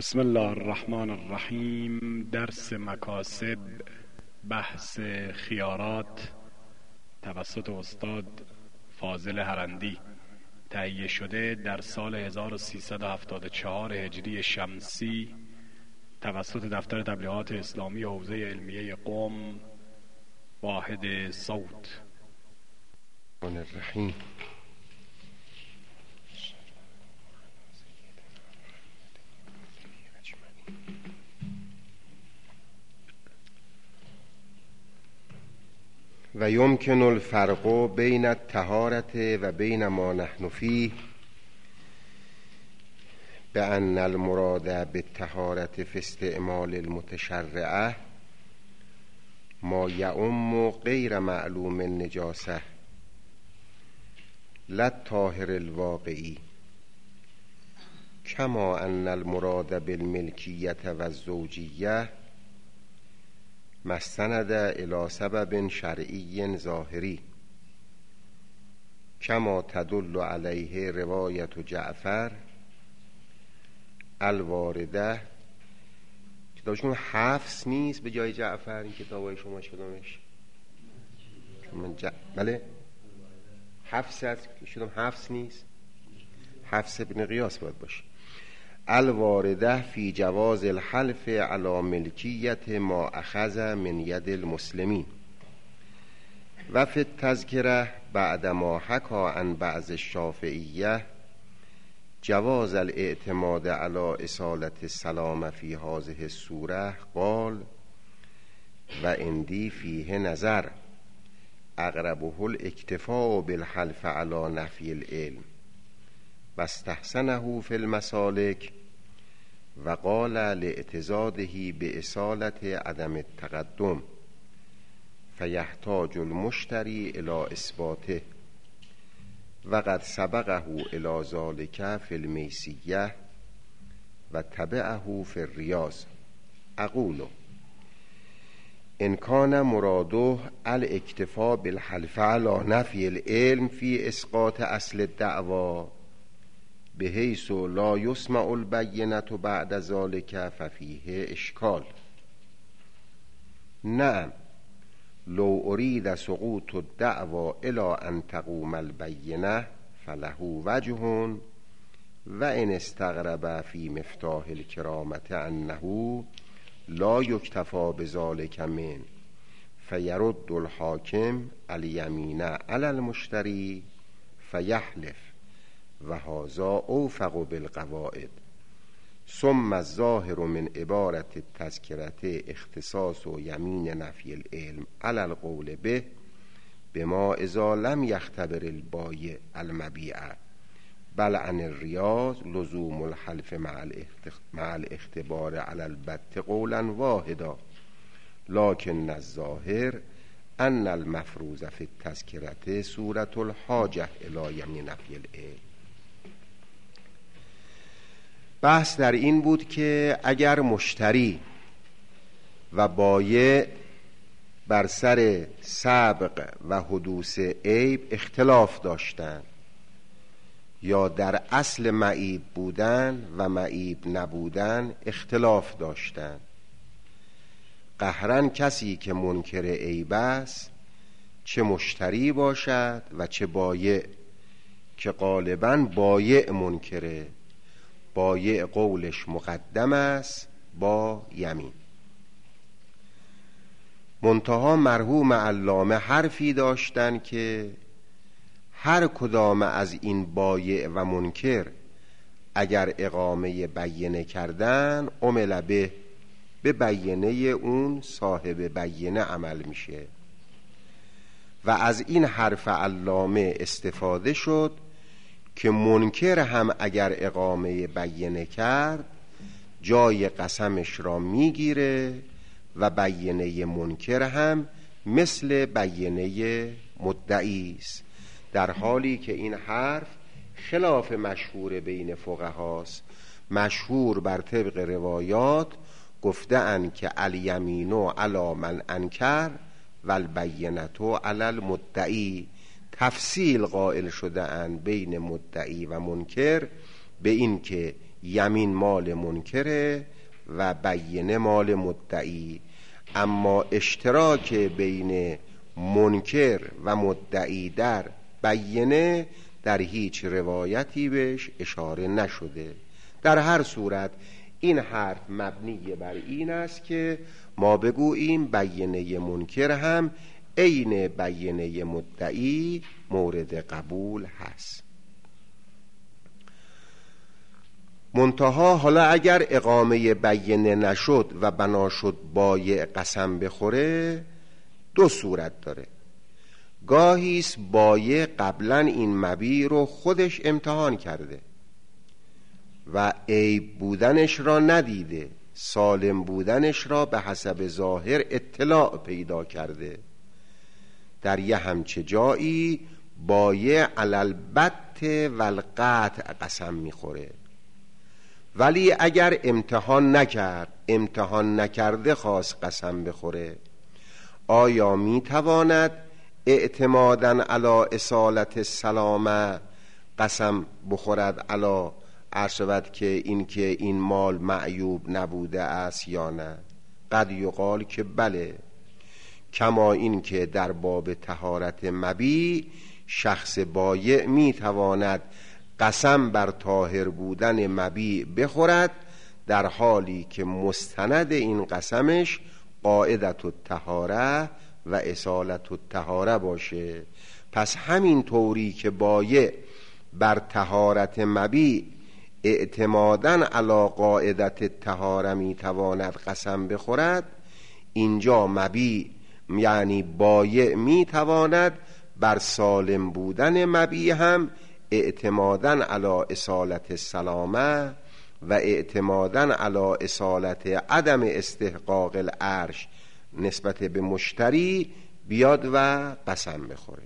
بسم الله الرحمن الرحیم. درس مکاسب، بحث خیارات توسط استاد فاضل هرندی، تهیه شده در سال 1374 هجری شمسی توسط دفتر تبلیغات اسلامی حوزه علمیه قم، واحد صوت. الرحیم. و یمکن الفرق بین الطهارة و بین ما نحن فیه بأن المراد بالطهارة في استعمال المتشرعة ما يعم غیر معلوم النجاسة لا الطاهر الواقعی، كما أن المراد بالملكية والزوجية ما استند إلى سبب شرعي ظاهري، كما تدل عليه رواية جعفر الوارده. کتابشون حفص نیست به جای جعفر؟ این کتابای شما کدومش؟ بله حفص هست، کدوم حفص نیست؟ حفص ابن قیاس باید باشه. الوارده فی جواز الحلف علی ملکیت ما اخذ من ید المسلمین و فی التذکره بعد ما حکی عن بعض الشافعیه جواز الاعتماد علی اصالة السلام فی هذه الصوره قال و عندی فیه نظر اقربه الاکتفاء بالحلف علی نفی العلم و استحسنه فی المسالک و قال لاعتزاده باصالة عدم التقدم فیحتاج المشتری الی اثباته و قد سبقه الی ذلك فی المیسیه و تبعه فی الریاض. اقول ان کان مراده الاکتفاء بالحلف علی نفی العلم فی اسقاط اصل الدعوی بحیث لا یسمع البینة بعد ذلك ففیه اشکال. نعم لو ارید سقوط الدعوی الی ان تقوم البینة فله وجه و ان استغرب فی مفتاح الکرامة انه لا یکتفی بذلك من فیرد الحاکم الیمین علی المشتری فیحلف و هذا اوفق بالقواعد. ثم الظاهر من عبارت التذکرة اختصاص و یمین نفی العلم علی القول به بما اذا لم یختبر البایع المبیع بل عن الریاض لزوم الحلف مع الاختبار علی البت قولا واحدا، لكن الظاهر ان المفروض فی التذکرة صورة الحاجة الی یمین نفی العلم. بحث در این بود که اگر مشتری و بایع بر سر سبق و حدوث عیب اختلاف داشتند یا در اصل معیب بودن و معیب نبودن اختلاف داشتند، قهرن کسی که منکر عیب است چه مشتری باشد و چه بایع، که غالباً بایع منکره، بایع قولش مقدم است با یمین. منتها مرحوم علامه حرفی داشتن که هر کدام از این بایع و منکر اگر اقامه بینه کردن عمل به بینه اون صاحب بینه عمل میشه و از این حرف علامه استفاده شد که منکر هم اگر اقامه بینه کرد جای قسمش را میگیره و بینه منکر هم مثل بینه مدعی است، در حالی که این حرف خلاف مشهور بین فقهاست. مشهور بر طبق روایات گفته اند که الیمین علی من انکر و البینة علی المدعی، تفصیل قائل شده اند بین مدعی و منکر به این که یمین مال منکره و بینه مال مدعی. اما اشتراک بین منکر و مدعی در بینه در هیچ روایتی بهش اشاره نشده. در هر صورت این حرف مبنی بر این است که ما بگوییم بینه منکر هم عین بینه مدعی مورد قبول هست. منتها حالا اگر اقامه بینه نشد و بنا شد بایع قسم بخوره، دو صورت داره. گاهیست بایع قبلا این مبیع رو خودش امتحان کرده و عیب بودنش را ندیده، سالم بودنش را به حسب ظاهر اطلاع پیدا کرده. در یه همچه جایی بایع علی البت و القطع قسم میخوره. ولی اگر امتحان نکرده خواست قسم بخوره، آیا میتواند اعتمادا علی اصالت السلامه قسم بخورد علی عرشبت که این مال معیوب نبوده است یا نه؟ قد یقال که بله، کما این که در باب طهارت مبیع شخص بایع میتواند قسم بر طاهر بودن مبیع بخورد در حالی که مستند این قسمش قاعدت الطهاره و اصالت الطهاره باشه. پس همین طوری که بایع بر طهارت مبیع اعتماداً علی قاعدت الطهاره میتواند قسم بخورد، اینجا مبیع یعنی بایع میتواند بر سالم بودن مبیع هم اعتماداً علی اصالت السلامه و اعتماداً علی اصالت عدم استحقاق العرش نسبت به مشتری بیاد و قسم بخوره.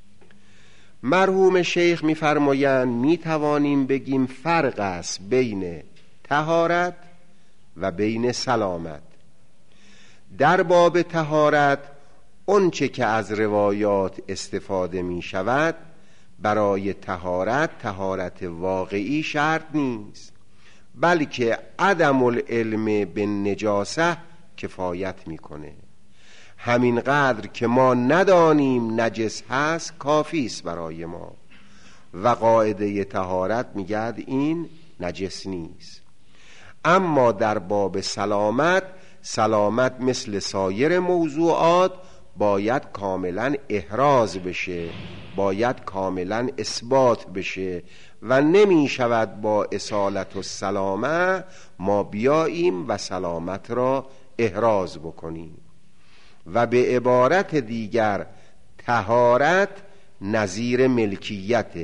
مرحوم شیخ میفرمایند میتوانیم بگیم فرق است بین طهارت و بین سلامت. در باب طهارت اونچه که از روایات استفاده می شود برای طهارت واقعی شرط نیست، بلکه عدم العلم به نجاسه کفایت میکنه. همین قدر که ما ندانیم نجس هست کافی است برای ما و قاعده طهارت میگه این نجس نیست. اما در باب سلامت مثل سایر موضوعات باید کاملا احراز بشه، باید کاملا اثبات بشه و نمی شود با اصالت السلامه ما بیاییم و سلامت را احراز بکنیم. و به عبارت دیگر طهارت نظیر ملکیت،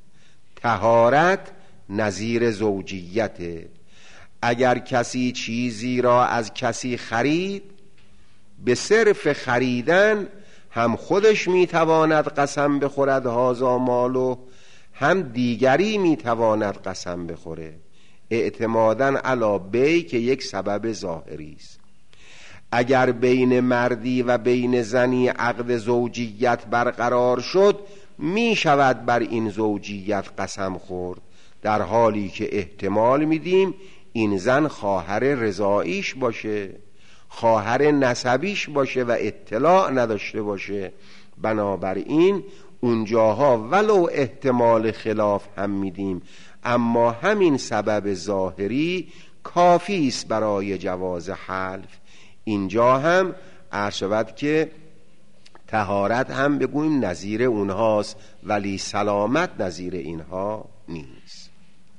طهارت نظیر زوجیت. اگر کسی چیزی را از کسی خرید، به صرف خریدن هم خودش میتواند قسم بخورد هذا مالو، هم دیگری میتواند قسم بخوره اعتمادا علی بی که یک سبب ظاهری است. اگر بین مردی و بین زنی عقد زوجیت برقرار شد، می شود بر این زوجیت قسم خورد، در حالی که احتمال میدیم این زن خواهر رضاییش باشه، خواهر نسبیش باشه و اطلاع نداشته باشه. بنابراین اونجاها ولو احتمال خلاف هم میدیم، اما همین سبب ظاهری کافی است برای جواز حلف. اینجا هم عرض شود که طهارت هم بگوییم نظیر اونهاست، ولی سلامت نظیر اینها نیست.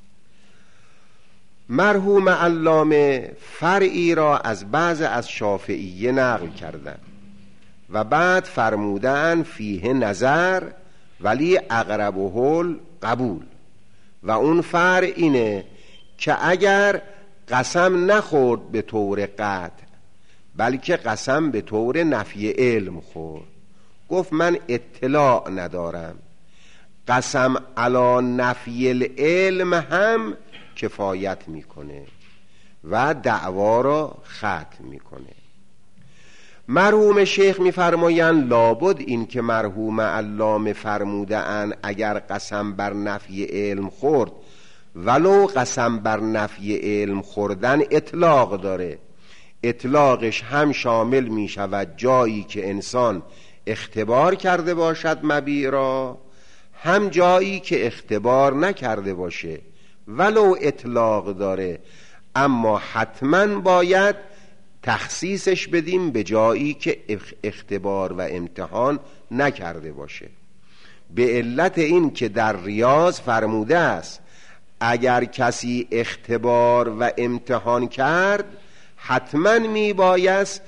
مرحوم علامه فرعی را از بعض از شافعیه نقل کردن و بعد فرمودن فیه نظر ولی اقربه قبول، و اون فرع اینه که اگر قسم نخورد به طور قطع بلکه قسم به طور نفی علم خورد، گفت من اطلاع ندارم، قسم علی نفی العلم هم کفایت میکنه و دعوا را ختم میکنه. مرحوم شیخ میفرمایند لابد این که مرحوم علامه فرموده ان اگر قسم بر نفی علم خورد ولو قسم بر نفی علم خوردن اطلاق داره. اطلاقش هم شامل می شود جایی که انسان اختبار کرده باشد مبیع را، هم جایی که اختبار نکرده باشه. ولو اطلاق داره، اما حتما باید تخصیصش بدیم به جایی که اختبار و امتحان نکرده باشه، به علت این که در ریاض فرموده است اگر کسی اختبار و امتحان کرد حتما می بایست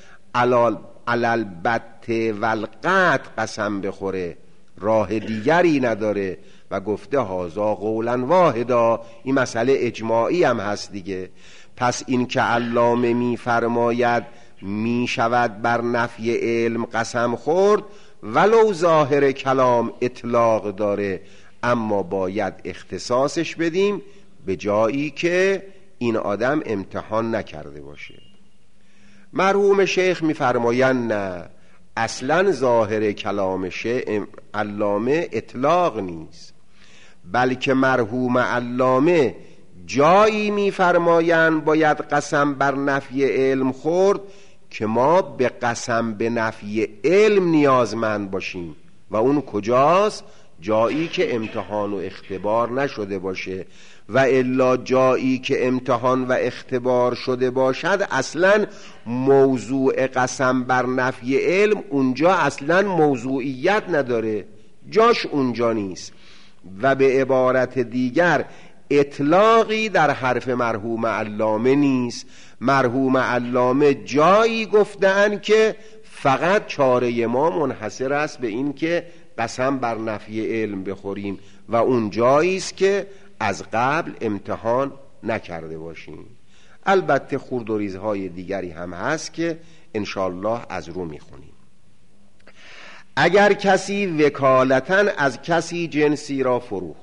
علالبت والقطع قسم بخوره، راه دیگری نداره. و گفته هازا قولا واحدا، این مسئله اجماعی هم هست دیگه. پس این که علامه می فرماید می شود بر نفی علم قسم خورد، ولو ظاهر کلام اطلاق داره، اما باید اختصاصش بدیم به جایی که این آدم امتحان نکرده باشه. مرحوم شیخ می فرمایند نه، اصلا ظاهر کلام علامه اطلاق نیست، بلکه مرحوم علامه جایی می فرمایند باید قسم بر نفی علم خورد که ما به قسم به نفی علم نیازمند باشیم. و اون کجاست؟ جایی که امتحان و اختبار نشده باشه. و الا جایی که امتحان و اختبار شده باشد اصلا موضوع قسم بر نفی علم اونجا اصلا موضوعیت نداره، جاش اونجا نیست. و به عبارت دیگر اطلاقی در حرف مرحوم علامه نیست. مرحوم علامه جایی گفتن که فقط چاره ما منحصر است به این که قسم بر نفی علم بخوریم و اون جایی است که از قبل امتحان نکرده باشیم. البته خورد و ریزهای دیگری هم هست که انشالله از رو میخونیم. اگر کسی وکالتاً از کسی جنسی را فروخت،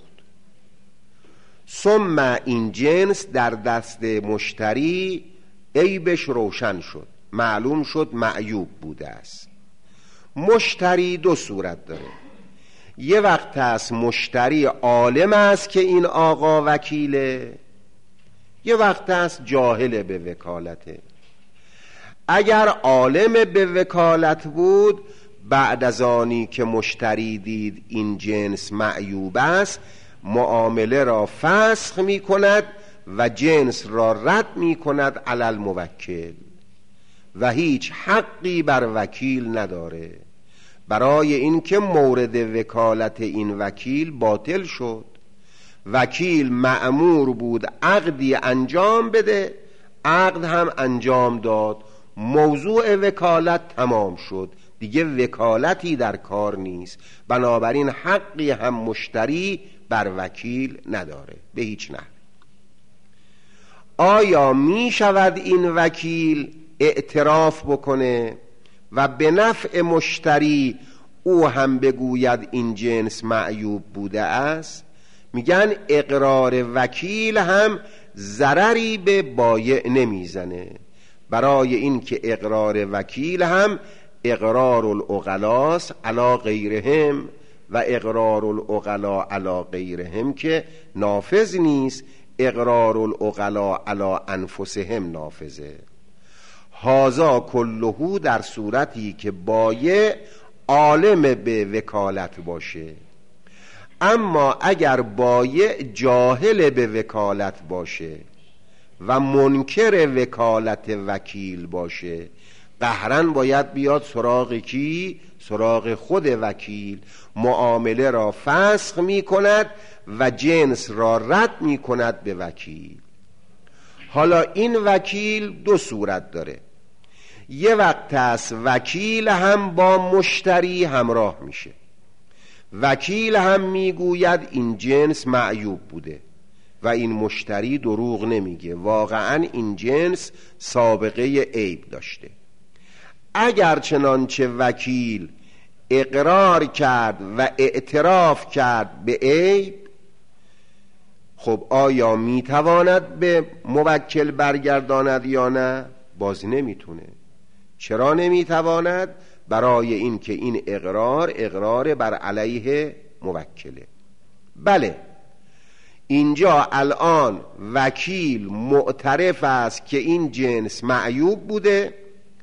ثم این جنس در دست مشتری عیبش روشن شد، معلوم شد معیوب بوده است. مشتری دو صورت داره. یه وقت هست مشتری عالم است که این آقا وکیله، یه وقت هست جاهل به وکالته. اگر عالم به وکالت بود، بعد از آنی که مشتری دید این جنس معیوب است، معامله را فسخ می کند و جنس را رد می کند علی الموکل و هیچ حقی بر وکیل نداره، برای اینکه مورد وکالت این وکیل باطل شد. وکیل مأمور بود عقدی انجام بده، عقد هم انجام داد، موضوع وکالت تمام شد، دیگه وکالتی در کار نیست. بنابراین حقی هم مشتری بر وکیل نداره به هیچ نحو. آیا می شود این وکیل اعتراف بکنه و به نفع مشتری او هم بگوید این جنس معیوب بوده است؟ میگن اقرار وکیل هم ضرری به بایع نمیزنه، برای این که اقرار وکیل هم اقرار العقلاست علی غیرهم و اقرار العقلا علی غیرهم که نافذ نیست، اقرار العقلا علی انفسهم نافذه. هازا کلهو در صورتی که بایع عالم به وکالت باشه. اما اگر بایع جاهل به وکالت باشه و منکر وکالت وکیل باشه، قهرن باید بیاد سراغ کی؟ سراغ خود وکیل. معامله را فسخ می کند و جنس را رد می کند به وکیل. حالا این وکیل دو صورت داره. یه وقت هست وکیل هم با مشتری همراه میشه، وکیل هم میگوید این جنس معیوب بوده و این مشتری دروغ نمیگه، واقعا این جنس سابقه عیب داشته. اگر چنانچه وکیل اقرار کرد و اعتراف کرد به عیب، خب آیا میتواند به موکل برگرداند یا نه؟ باز نمیتونه. چرا نمیتواند؟ برای این که این اقرار بر علیه موکله. بله، اینجا الان وکیل معترف است که این جنس معیوب بوده،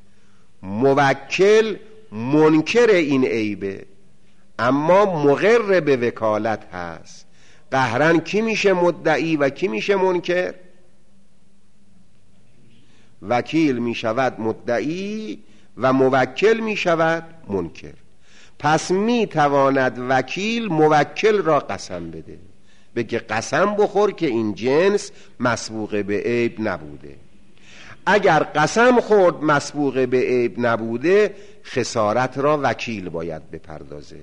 موکل منکر این عیبه اما مقر به وکالت هست. قهرن کی میشه مدعی و کی میشه منکر؟ وکیل میشود مدعی و موکل میشود منکر. پس میتواند وکیل موکل را قسم بده، بگه قسم بخور که این جنس مسبوق به عیب نبوده. اگر قسم خورد مسبوق به عیب نبوده، خسارت را وکیل باید بپردازه.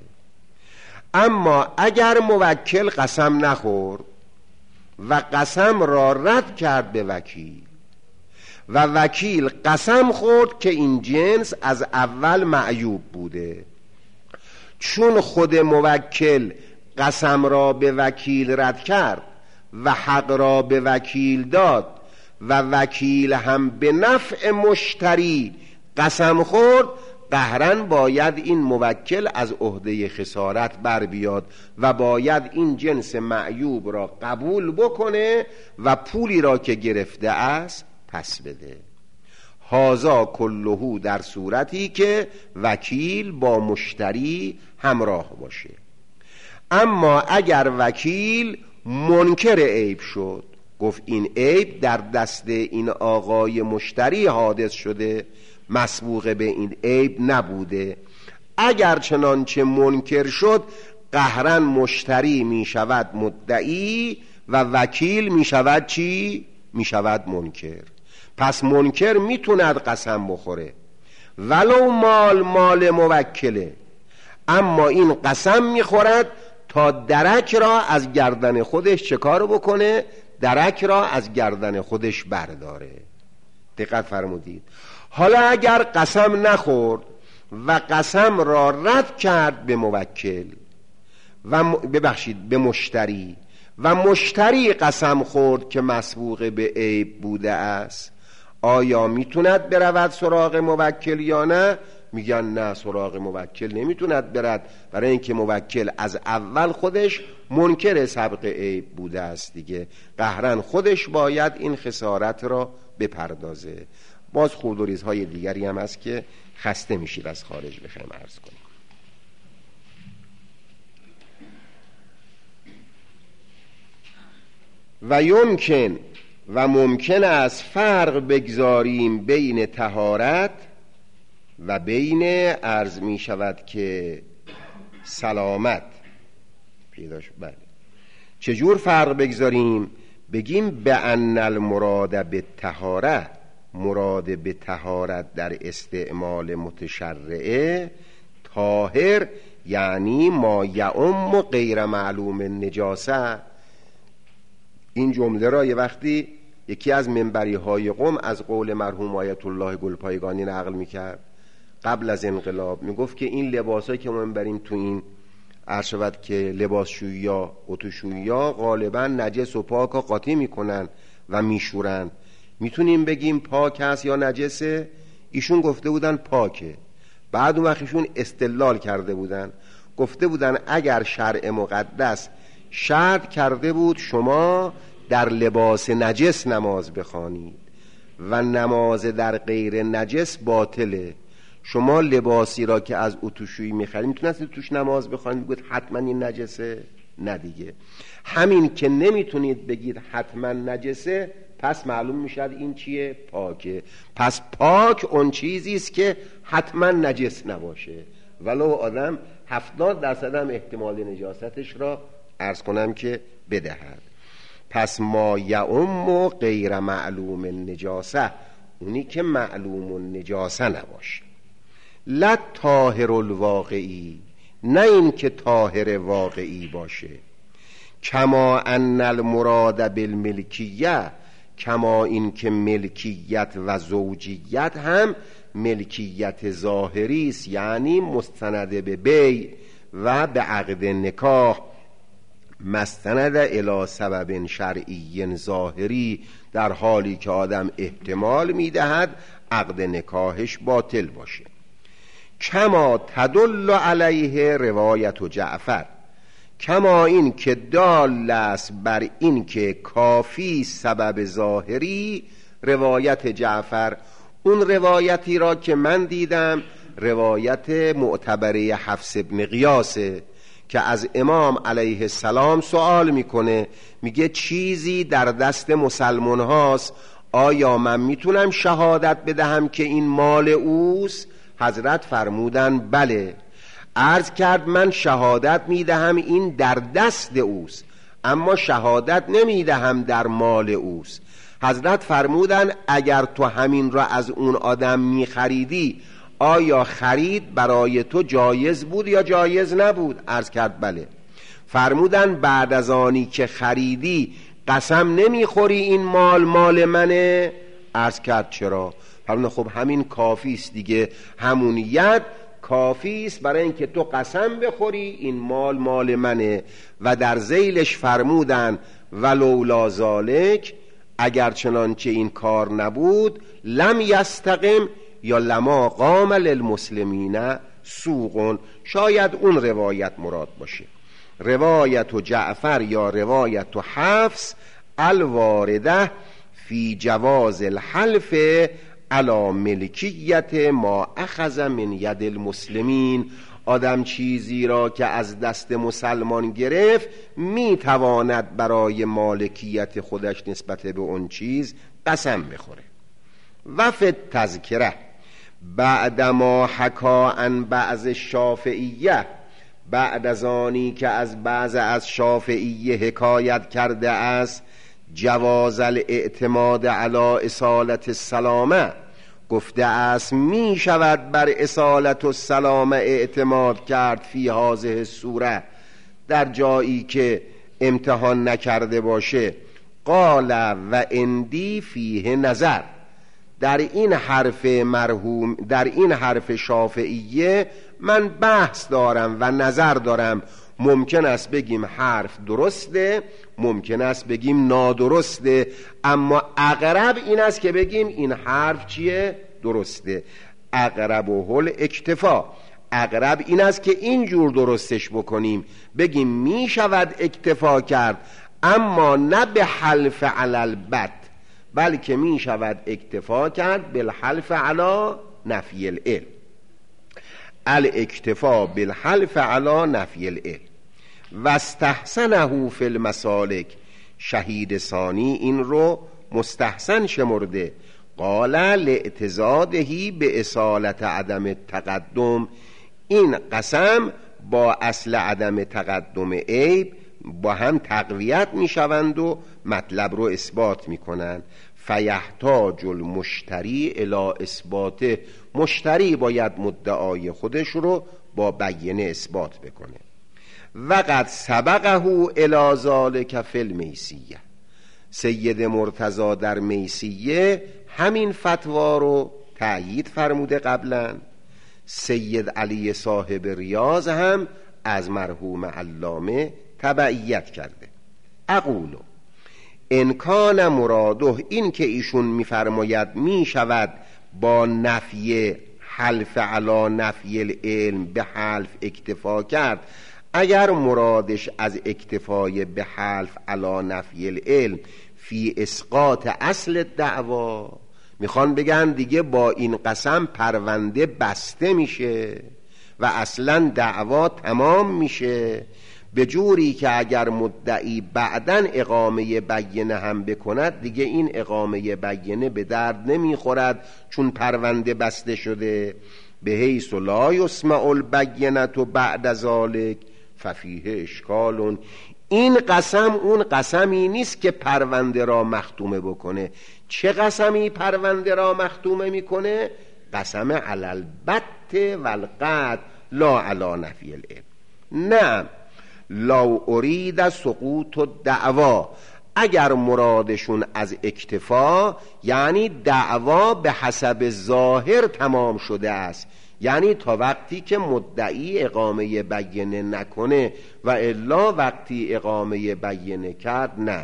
اما اگر موکل قسم نخورد و قسم را رد کرد به وکیل و وکیل قسم خورد که این جنس از اول معیوب بوده، چون خود موکل قسم را به وکیل رد کرد و حق را به وکیل داد و وکیل هم به نفع مشتری قسم خورد، قهرن باید این موکل از عهده خسارت بر بیاد و باید این جنس معیوب را قبول بکنه و پولی را که گرفته است پس بده. هازا کلهو در صورتی که وکیل با مشتری همراه باشه. اما اگر وکیل منکر عیب شد، گفت این عیب در دست این آقای مشتری حادث شده، مسبوق به این عیب نبوده، اگر چنانچه منکر شد، قهرن مشتری می شود مدعی و وکیل می شود چی؟ می شود منکر. پس منکر می توند قسم بخوره ولو مال موکله، اما این قسم می خورد تا درک را از گردن خودش چه کار بکنه؟ درک را از گردن خودش برداره. دقت فرمودید؟ حالا اگر قسم نخورد و قسم را رد کرد به موکل و به مشتری و مشتری قسم خورد که مسبوق به عیب بوده است، آیا میتوند برود سراغ موکل یا نه؟ میگن نه، سراغ موکل نمیتوند برد، برای اینکه موکل از اول خودش منکر سبق عیب بوده است دیگه. قهرن خودش باید این خسارت را بپردازه. باز خورد و ریزهای دیگری هم هست که خسته میشید از خارج بخوایم عرض کنیم. و یمکن و ممکن است فرق بگذاریم بین طهارت و بین عرض می شود که سلامت پیداش. بله، چجور فرق بگذاریم؟ بگیم به ان المراد به طهارت، مراد به طهارت در استعمال متشرعه طاهر یعنی ما یعم غیر معلوم نجاسه. این جمله را یه وقتی یکی از منبری های قم از قول مرحوم آیت الله گلپایگانی نقل میکرد قبل از انقلاب، میگفت که این لباسایی که ما میبریم تو این عرض شود که لباسشویی اتوشویی غالبا نجس و پاک قاطی میکنن و میشورن، میتونیم بگیم پاک هست یا نجسه؟ ایشون گفته بودن پاکه. بعد اون وقت ایشون استدلال کرده بودن، گفته بودن اگر شرع مقدس شرط کرده بود شما در لباس نجس نماز بخوانید و نماز در غیر نجس باطله، شما لباسی را که از اتوشویی میخرید میتونید توش نماز بخوانید بگید حتما این نجسه؟ نه دیگه. همین که نمیتونید بگید حتما نجسه، پس معلوم میشد این چیه؟ پاکه. پس پاک اون چیزی است که حتما نجس نباشه، ولو آدم 70% هم احتمال نجاستش را عرض کنم که بدهد. پس ما یعم غیر معلوم نجاسه، اونی که معلوم نجاسه نباشه. لا طاهر الواقعی، نه این که طاهر واقعی باشه. کما ان المراد بالملکیه، کما این که ملکیت و زوجیت هم ملکیت ظاهری است، یعنی مستند به بیع و به عقد نکاح، مستند الی سبب شرعی ظاهری، در حالی که آدم احتمال میدهد عقد نکاحش باطل باشه. کما تدل علیه روایت جعفر، کما این که دال است بر این که کافی سبب ظاهری روایت جعفر. اون روایتی را که من دیدم روایت معتبره حفص ابن غیاسه که از امام علیه السلام سوال میکنه، میگه چیزی در دست مسلمان هاست، آیا من میتونم شهادت بدهم که این مال اوست؟ حضرت فرمودن بله. عرض کرد من شهادت میدهم این در دست اوست، اما شهادت نمیدهم در مال اوست. حضرت فرمودن اگر تو همین را از اون آدم میخریدی، آیا خرید برای تو جایز بود یا جایز نبود؟ عرض کرد بله. فرمودن بعد از آنی که خریدی قسم نمیخوری این مال منه؟ عرض کرد چرا؟ فرمودن خب همین کافی است دیگه، همون ید کافی است برای اینکه تو قسم بخوری این مال منه. و در ذیلش فرمودن ولولا ذالک، اگر چنانچه این کار نبود، لم یستقم یا لما قام للمسلمین سوق. شاید اون روایت مراد باشه، روایت و جعفر یا روایت و حفص الوارده فی جواز الحلف علی ملکیت ما اخذ من ید المسلمین. آدم چیزی را که از دست مسلمان گرفت میتواند برای مالکیت خودش نسبت به اون چیز قسم بخوره. و فی التذکره بعدما حکا عن بعض الشافعیه، بعد از آنی که از بعض از شافعیه حکایت کرده است، جواز الاعتماد علی اصالت السلامه، گفته است می شود بر اصالت السلامه اعتماد کرد فی هذه الصوره، در جایی که امتحان نکرده باشه. قال و اندی فیه نظر، در این حرف مرحوم، در این حرف شافعیه من بحث دارم و نظر دارم. ممکن است بگیم حرف درسته، ممکن است بگیم نادرسته، اما اقرب این است که بگیم این حرف چیه؟ درسته. اقرب و هل اکتفا، اقرب این است که اینجور درستش بکنیم، بگیم می شود اکتفا کرد، اما نه به حلف علی البت، بلکه می شود اکتفا کرد بالحلف علی نفی العلم. الاکتفا بالحلف علی نفی العلم. و استحسنه فی المسالک، شهید ثانی این رو مستحسن شمرده. قال لاعتزاده به اصالت عدم تقدم، این قسم با اصل عدم تقدم عیب با هم تقویت می شوند و مطلب رو اثبات می کنند. فیحتاج المشتری الی اثباته، مشتری باید مدعای خودش رو با بیانه اثبات بکنه. وقد سبقه الی ذلک فی المیسیه، سید مرتضی در میسیه همین فتوا رو تأیید فرموده قبلا. سید علی صاحب ریاض هم از مرحوم علامه تبعیت کرده. اقولو ان کان مراده، این که ایشون میفرماید می شود با نفی حلف علی نفی العلم به حلف اکتفا کرد، اگر مرادش از اکتفای به حلف علی نفی العلم فی اسقاط اصل دعوا، میخوان بگن دیگه با این قسم پرونده بسته میشه و اصلا دعوا تمام میشه، به جوری که اگر مدعی بعدن اقامه بینه هم بکند دیگه این اقامه بینه به درد نمیخورد چون پرونده بسته شده. به حیث لا یسمع البینه بعد ذلک ففیه اشکالون، این قسم اون قسمی نیست که پرونده را مختومه بکنه. چه قسمی پرونده را مختومه میکنه؟ قسم علی البت والقطع لا علی نفی العلم. نه، لو ارید سقوط الدعوا، اگر مرادشون از اکتفا یعنی دعوا به حسب ظاهر تمام شده است، یعنی تا وقتی که مدعی اقامه بینه نکنه و الا وقتی اقامه بینه کرد نه.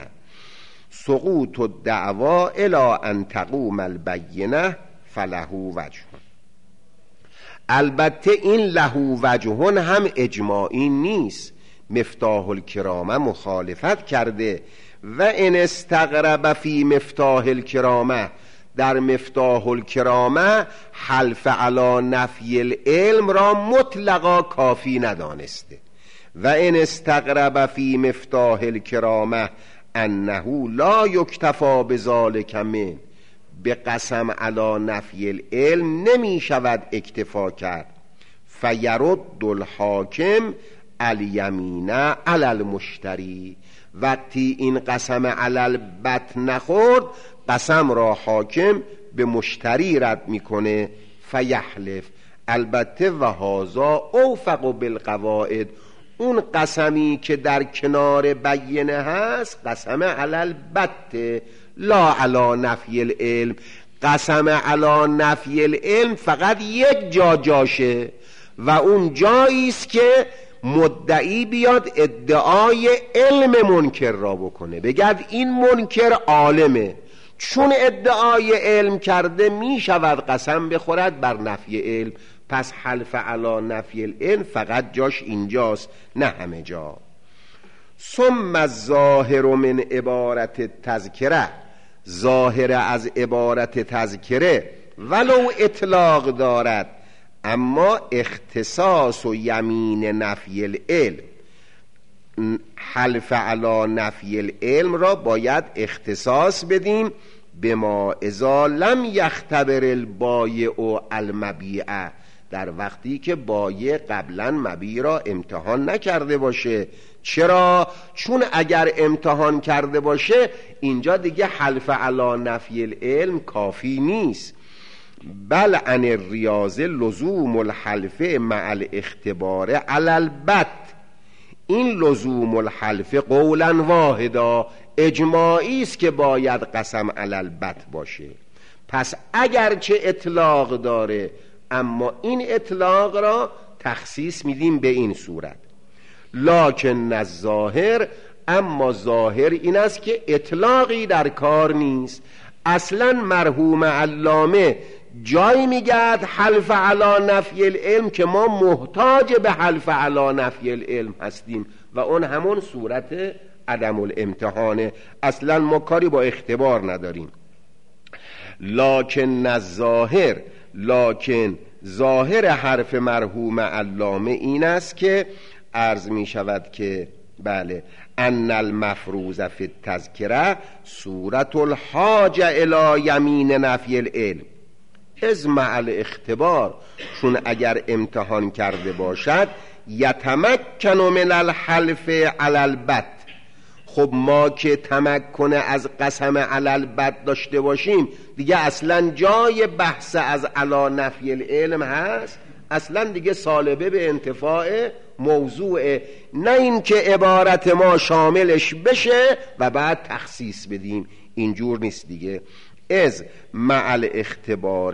سقوط الدعوا الی ان تقوم البینه فله وجه. البته این له وجهون هم اجماعی نیست، مفتاح الکرامه مخالفت کرده. و ان استقرب فی مفتاح الکرامه، در مفتاح الکرامه حلف علی نفی العلم را مطلقا کافی ندانسته. و ان استقرب فی مفتاح الکرامه انه لا یکتفی بذلک من، به قسم علی نفی العلم نمی شود اکتفا کرد. فیرد الحاکم الیمین علی المشتری، وقتی این قسم علی البت نخورد، قسم را حاکم به مشتری رد میکنه. فیحلف، البته و هذا اوفق بالقواعد، اون قسمی که در کنار بینه هست قسم علی البت لا علی نفی العلم. قسم علی نفی العلم فقط یک جاشه و اون جایی است که مدعی بیاد ادعای علم منکر را بکنه، بگد این منکر عالمه، چون ادعای علم کرده می شود قسم بخورد بر نفی علم. پس حلف علی نفی العلم فقط جاش اینجاست، نه همه جا. ثم الظاهر من عبارت تذکره، ظاهر از عبارت تذکره ولو اطلاق دارد، اما اختصاص و یمین نفی العلم، حلف علی نفی العلم را باید اختصاص بدیم به ما اذا لم یختبر البایع المبیع، در وقتی که بایع قبلا مبیع را امتحان نکرده باشه. چرا؟ چون اگر امتحان کرده باشه اینجا دیگه حلف علی نفی العلم کافی نیست. بل عن الریاضه لزوم الحلف مع الاختبار علی البت، این لزوم الحلف قولا واحدا اجماعی است که باید قسم علی البت باشه. پس اگرچه اطلاق داره، اما این اطلاق را تخصیص میدیم به این صورت. لکن الظاهر، اما ظاهر این است که اطلاقی در کار نیست. اصلا مرحوم علامه جایی میگد حلف علی نفی العلم که ما محتاج به حلف علی نفی العلم هستیم و اون همون صورت عدم الامتحانه، اصلا ما کاری با اختبار نداریم. لکن الظاهر، لکن ظاهر حرف مرحوم علامه این است که عرض می شود که بله ان المفروض فی التذکره صورت الحاجه الی یمین نفی العلم از مع الاختبار، چون اگر امتحان کرده باشد یتمکن من الحلف علی البت. خب ما که تمکن از قسم علی البت داشته باشیم دیگه اصلا جای بحث از علی نفی العلم هست، اصلا دیگه سالبه به انتفاع موضوعه، نه این که عبارت ما شاملش بشه و بعد تخصیص بدیم، اینجور نیست دیگه. از مع الاختبار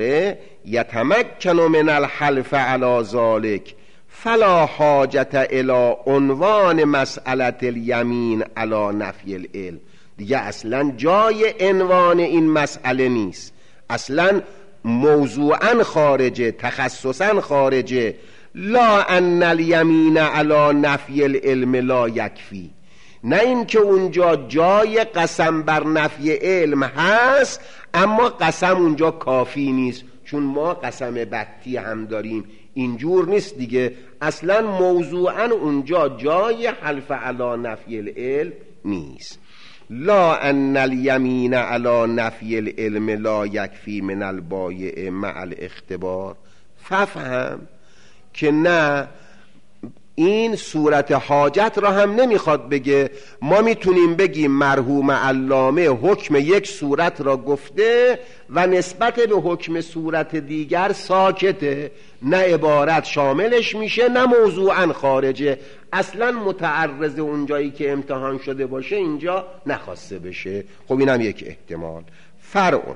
یتمکن من الحلف علی ذلک فلا حاجت الی عنوان مسئله الیمین علی نفی العلم، دیگه اصلا جای عنوان این مسئله نیست، اصلا موضوعا خارجه، تخصصا خارجه. لا ان الیمین علی نفی العلم لا یکفی، نه اینکه اونجا جای قسم بر نفی علم هست اما قسم اونجا کافی نیست چون ما قسم بتی هم داریم، اینجور نیست دیگه، اصلا موضوعا اونجا جای حلف علی نفی العلم نیست. لا ان الیمین علی نفی العلم لا یکفی من البایع مع الاختبار، ففهم که نه این صورت حاجت را هم نمیخواد بگه. ما میتونیم بگیم مرحوم علامه حکم یک صورت را گفته و نسبت به حکم صورت دیگر ساکته، نه عبارت شاملش میشه نه موضوعا خارجه، اصلا متعرض اونجایی که امتحان شده باشه اینجا نخواسته بشه. خب اینم یک احتمال. فرعون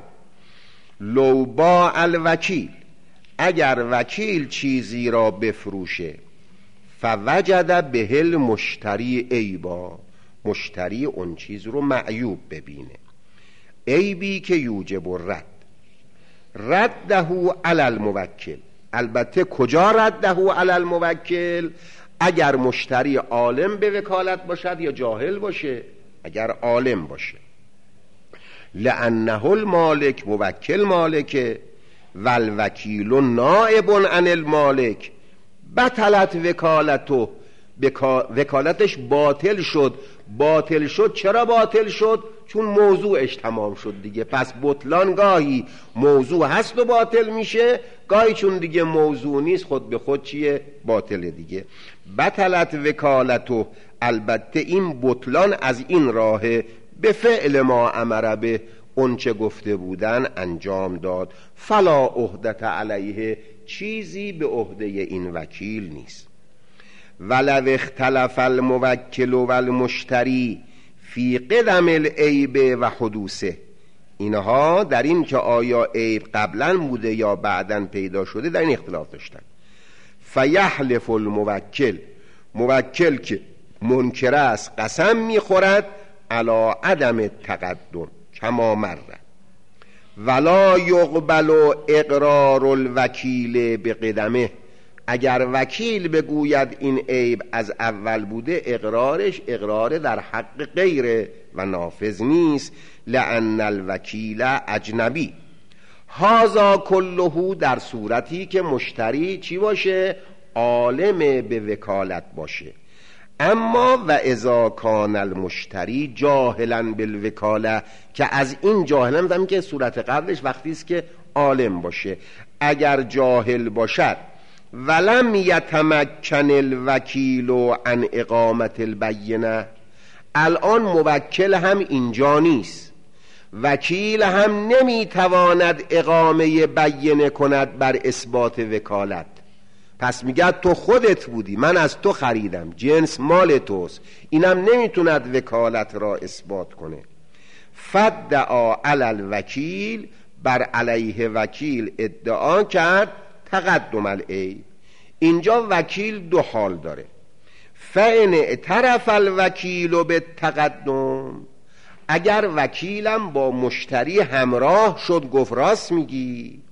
لو باع الوکیل، اگر وکیل چیزی را بفروشه فوجد به المشتری عیبا، مشتری اون چیز رو معیوب ببینه، عیبی که یوجب الرد، رده علی الموکل، البته کجا رده علی الموکل؟ اگر مشتری عالم به وکالت باشد یا جاهل باشه. اگر عالم باشه، لأنه المالک، موکل مالکه، والوکیل نائب عن المالک، بطلت وکالته، وکالتش باطل شد. باطل شد. چرا باطل شد؟ چون موضوعش تمام شد دیگه. پس بطلان گاهی موضوع هست و باطل میشه، گاهی چون دیگه موضوع نیست خود به خود چیه؟ باطله دیگه. بطلت وکالته، البته این بطلان از این راهه، به فعل ما امر به، اون چه گفته بودن انجام داد. فلا عهدت علیه، چیزی به عهده این وکیل نیست. ولو اختلف الموکل و المشتری فی قدم العیب و حدوثه، اینها در این که آیا عیب قبلا بوده یا بعداً پیدا شده در این اختلاف داشتن. فیحلف الموکل، موکل که منکر است قسم میخورد علی عدم تقدم کما مره. ولا یقبل اقرار الوکیل بقدمه، اگر وکیل بگوید این عیب از اول بوده، اقرارش اقرار در حق غیره و نافذ نیست. لأن الوکیل اجنبی، هذا کله، در صورتی که مشتری چی باشه؟ عالم به وکالت باشه. اما و اذا کان المشتری جاهلا بالوکاله، که از این جاهلا دارم که صورت قبلش وقتی است که عالم باشه. اگر جاهل باشد ولم یتمکن الوکیل عن اقامت البینه، الان موکل هم اینجا نیست، وکیل هم نمیتواند اقامه بینه کند بر اثبات وکالت. پس میگه تو خودت بودی، من از تو خریدم، جنس مال توست، اینم نمیتوند وکالت را اثبات کنه. فدعا علی الوکیل، بر علیه وکیل ادعا کرد تقدم العیب. اینجا وکیل دو حال داره. فإن اعترف الوکیل به تقدم، اگر وکیلم با مشتری همراه شد گفت راست میگی،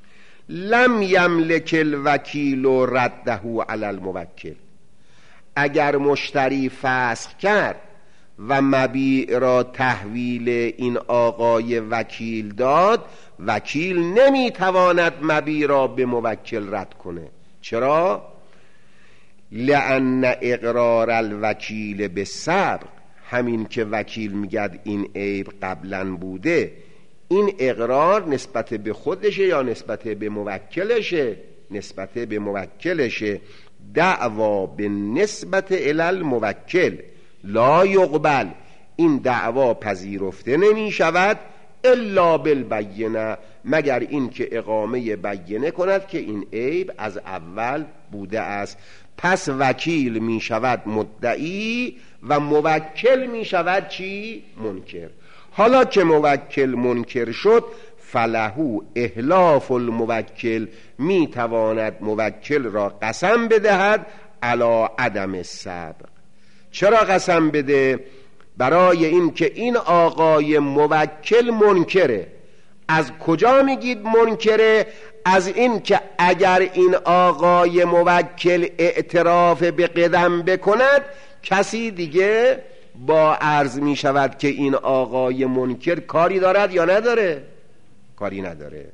لم یملک الوکیل رده علی الموکل، اگر مشتری فسخ کرد و مبیع را تحویل این آقای وکیل داد، وکیل نمیتواند مبیع را به موکل رد کنه. چرا؟ لأن اقرار الوکیل به سبق، همین که وکیل میگد این عیب قبلا بوده، این اقرار نسبت به خودشه یا نسبت به موکلشه؟ نسبت به موکلشه. دعوا به نسبت الی الموکل لا یقبل، این دعوا پذیرفته نمی شود الا بالبینه، مگر این که اقامه بینه کند که این عیب از اول بوده است. پس وکیل می شود مدعی و موکل می شود چی؟ منکر. حالا که موکل منکر شد، فلهو احلاف الموکل، می تواند موکل را قسم بدهد علی عدم السبق. چرا قسم بده؟ برای این که این آقای موکل منکره. از کجا میگید منکره؟ از این که اگر این آقای موکل اعتراف به قدم بکند، کسی دیگه با عرض می شود که این آقای منکر کاری دارد یا نداره؟ کاری نداره.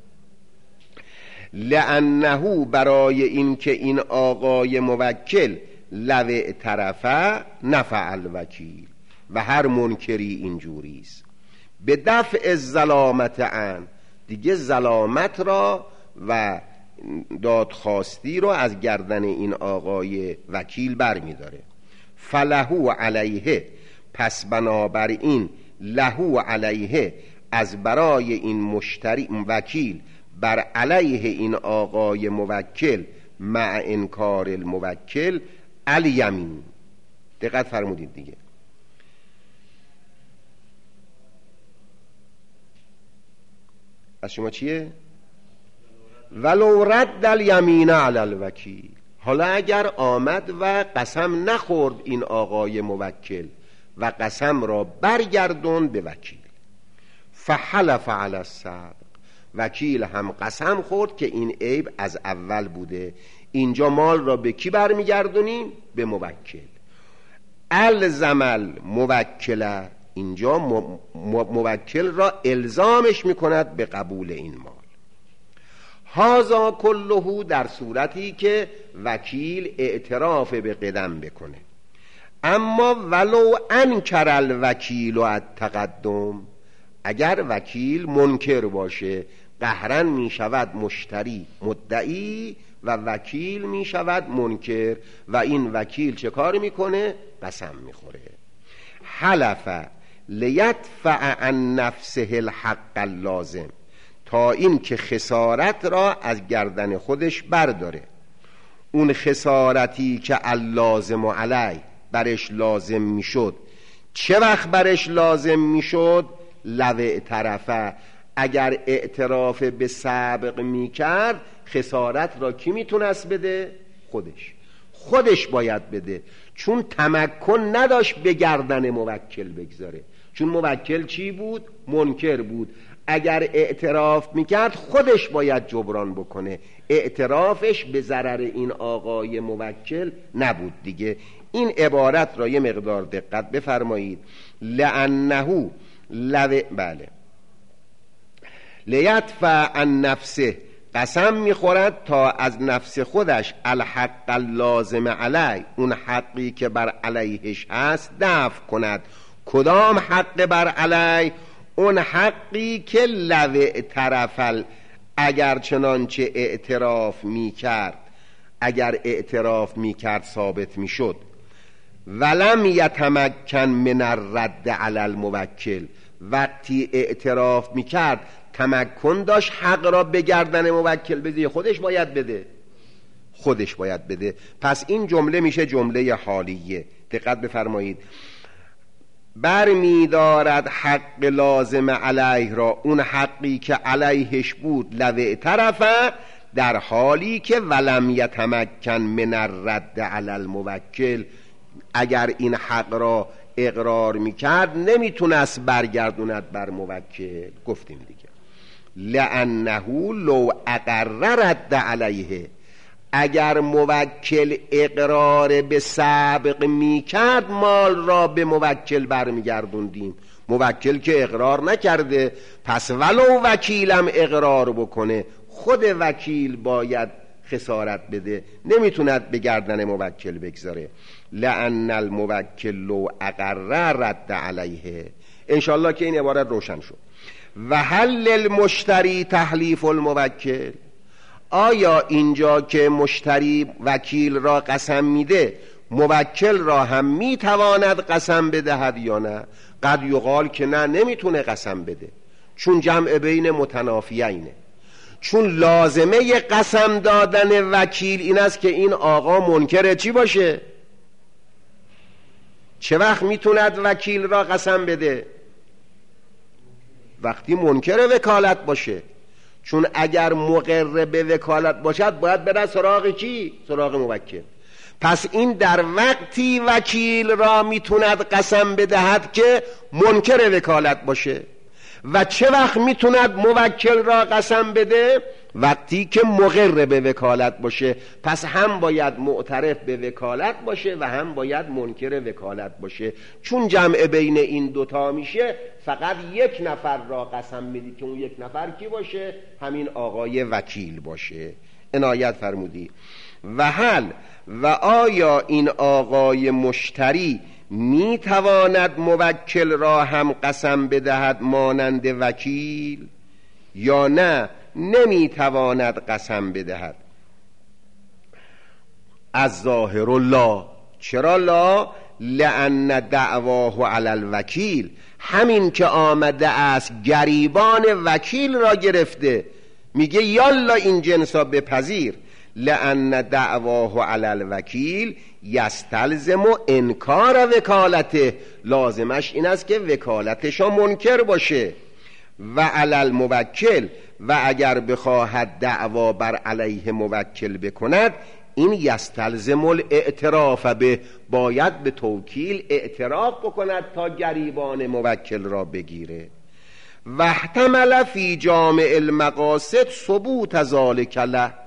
لأنه، برای این که این آقای موکل لو اعترفه نفع الوکیل، و هر منکری اینجوریست. به دفع الظلامت عن، دیگه ظلامت را و دادخواستی رو از گردن این آقای وکیل بر می داره. فلهو علیه، پس بنابراین لهو علیه، از برای این مشتری وکیل بر علیه این آقای موکل مع انکار الموکل الیمین. دقت فرمودید دیگه. از شما چیه؟ ولو رد الیمین علی الوکیل، حالا اگر آمد و قسم نخورد این آقای موکل و قسم را برگردون به وکیل، فحلف علی السبق، وکیل هم قسم خورد که این عیب از اول بوده، اینجا مال را به کی برمیگردونیم؟ به موکل. الزم الموکل، اینجا موکل را الزامش میکند به قبول این مال. هذا کله در صورتی که وکیل اعتراف به قدم بکنه. اما ولو انکر الوکیل التقدم، اگر وکیل منکر باشه، قهرن می شود مشتری مدعی و وکیل می شود منکر و این وکیل چه کار میکنه؟ قسم میخوره. حلف لیدفع عن نفسه الحق اللازم، تا این که خسارت را از گردن خودش برداره. اون خسارتی که اللازم علی برش لازم میشد، چه وقت برش لازم میشد؟ لو اعترفه، اگر اعتراف به سابق میکرد خسارت را کی میتونست بده؟ خودش باید بده، چون تمکن نداشت به گردن موکل بگذاره، چون موکل چی بود؟ منکر بود. اگر اعتراف میکرد خودش باید جبران بکنه، اعترافش به ضرر این آقای موکل نبود دیگه. این عبارت را یه مقدار دقت بفرمایید. لأنه بله لیدفع عن نفسه، قسم میخورد تا از نفس خودش الحق اللازم علی، اون حقی که بر علیهش هست دفع کند. کدام حق بر علی؟ اون حقی که لو اعترف، اگر چنانچه اعتراف میکرد، اگر اعتراف میکرد ثابت میشد. ولم یتمکن من الرد علی الموکل، وقتی اعتراف میکرد تمکن داشت حق را به گردن موکل بده، خودش باید بده. پس این جمله میشه جمله حالیه. دقت بفرمایید. برمیدارد حق لازم علیه را، اون حقی که علیهش بود، لو اعترفه، در حالی که ولم یتمکن من الرد علی الموکل، اگر این حق را اقرار میکرد نمیتونست برگردوند بر موکل. گفتیم دیگه لأنه لو اقرر رد علیه، اگر موکل اقرار به سابق میکرد مال را به موکل برمیگردوندیم. موکل که اقرار نکرده، پس ولو وکیلم اقرار بکنه خود وکیل باید خسارت بده، نمیتوند به گردن موکل بگذاره. لأن الموکل لو اقرر رد علیه. انشالله که این عبارت روشن شد. و هل للمشتری تحلیف الموکل، آیا اینجا که مشتری وکیل را قسم میده موکل را هم میتواند قسم بدهد یا نه؟ قد یقال که نه، نمیتونه قسم بده، چون جمع بین متنافیینه. چون لازمه قسم دادن وکیل این است که این آقا منکر چی باشه؟ چه وقت میتوند وکیل را قسم بده؟ وقتی منکر وکالت باشه. چون اگر مقر به وکالت باشد باید بره سراغ کی؟ سراغ موکل. پس این در وقتی وکیل را میتوند قسم بدهد که منکر وکالت باشه. و چه وقت میتوند موکل را قسم بده؟ وقتی که مقر به وکالت باشه. پس هم باید معترف به وکالت باشه و هم باید منکر وکالت باشه. چون جمع بین این دوتا میشه فقط یک نفر را قسم میدی که اون یک نفر کی باشه؟ همین آقای وکیل باشه. عنایت فرمودی. و هل، و آیا این آقای مشتری میتواند موکل را هم قسم بدهد مانند وکیل یا نه نمیتواند قسم بدهد؟ از ظاهر الله. چرا لا؟ لأن دعواه علی الوکیل، همین که آمده است گریبان وکیل را گرفته، میگه یالا این جنسا بپذیر. لأن دعواه علی الوکیل یستلزم انکار وکالته، لازمش این است که وکالتشا منکر باشه. و علی الموکل، و اگر بخواهد دعوا بر علیه موکل بکند این یستلزم الاعتراف به، باید به توکیل اعتراف بکند تا گریبان موکل را بگیره. و احتمل فی جامع المقاصد ثبوت ذلک له،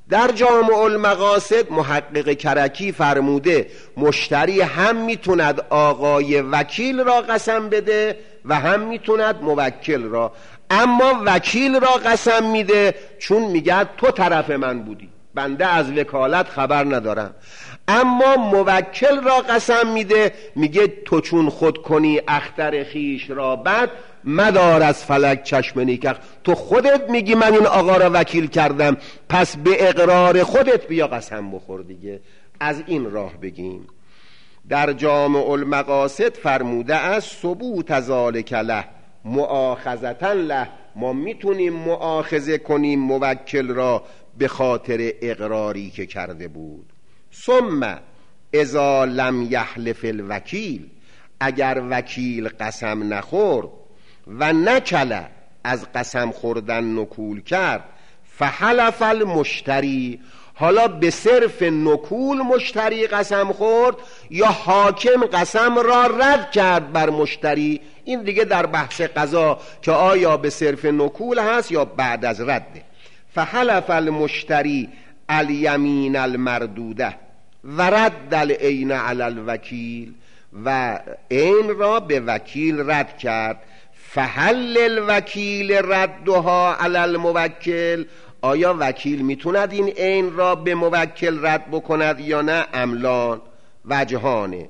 در جامع المقاصد محقق کرکی فرموده مشتری هم میتوند آقای وکیل را قسم بده و هم میتوند موکل را، اما وکیل را قسم میده چون میگه تو طرف من بودی، بنده از وکالت خبر ندارم. اما موکل را قسم میده، میگه تو چون خود کنی اختر خیش را بد، مدار از فلک چشم نیکخ. تو خودت میگی من این آقا را وکیل کردم، پس به اقرار خودت بیا قسم بخور دیگه. از این راه بگیم. در جامع المقاصد فرموده است ثبوت ذالک له مؤاخذة له، ما میتونیم مؤاخذه کنیم موکل را به خاطر اقراری که کرده بود. ثم اذا لم یحلف الوکیل، اگر وکیل قسم نخورد و نکل از قسم خوردن نکول کرد، فحلف المشتری، حالا به صرف نکول مشتری قسم خورد یا حاکم قسم را رد کرد بر مشتری، این دیگه در بحث قضا که آیا به صرف نکول هست یا بعد از رده. فحلف المشتری الیمین المردوده و رد العین علی الوکیل، و عین را به وکیل رد کرد. فهل الوکیل ردها علی الموکل، آیا وکیل میتوند این عین را به موکل رد بکند یا نه؟ املان وجهانه.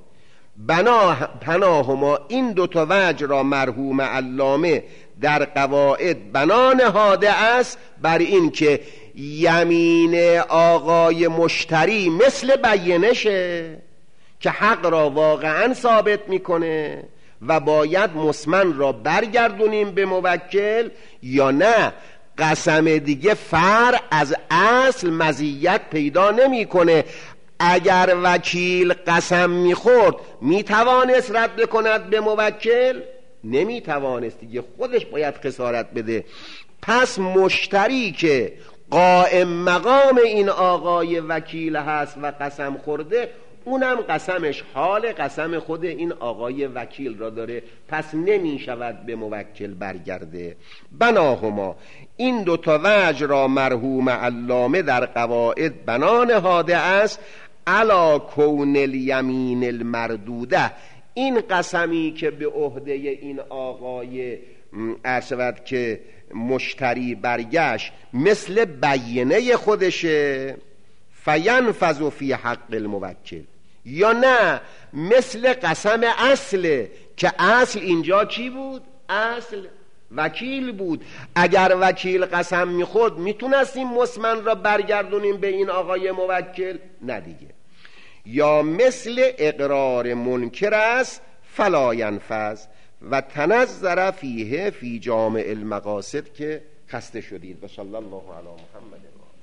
پناهما، این دوتا وجه را مرحوم علامه در قواعد بنا نهاده است بر این که یمین آقای مشتری مثل بینشه که حق را واقعا ثابت میکنه و باید مسمن را برگردونیم به موکل، یا نه قسم دیگه فرع از اصل مزیت پیدا نمیکنه. اگر وکیل قسم میخورد میتوانست رد کند به موکل؟ نمیتوانست دیگه، خودش باید خسارت بده. پس مشتری که قائم مقام این آقای وکیل هست و قسم خورده، اونم قسمش حال قسم خود این آقای وکیل را داره، پس نمی شود به موکل برگرده. بناهما، این دوتا وجه را مرحوم علامه در قواعد بنا نهاده است علا کون الیمین المردوده، این قسمی که به عهده این آقای ارشد که مشتری برگشت مثل بینه خودشه، فینفذ فی حق الموکل، یا نه مثل قسم اصله که اصل اینجا کی بود؟ اصل وکیل بود. اگر وکیل قسم میخورد میتونستیم مسمن را برگردونیم به این آقای موکل؟ نه دیگه. یا مثل اقرار منکر است فلا ینفذ، و تنظر فیه فی جامع المقاصد که خسته شدید. و صلی الله علی محمد.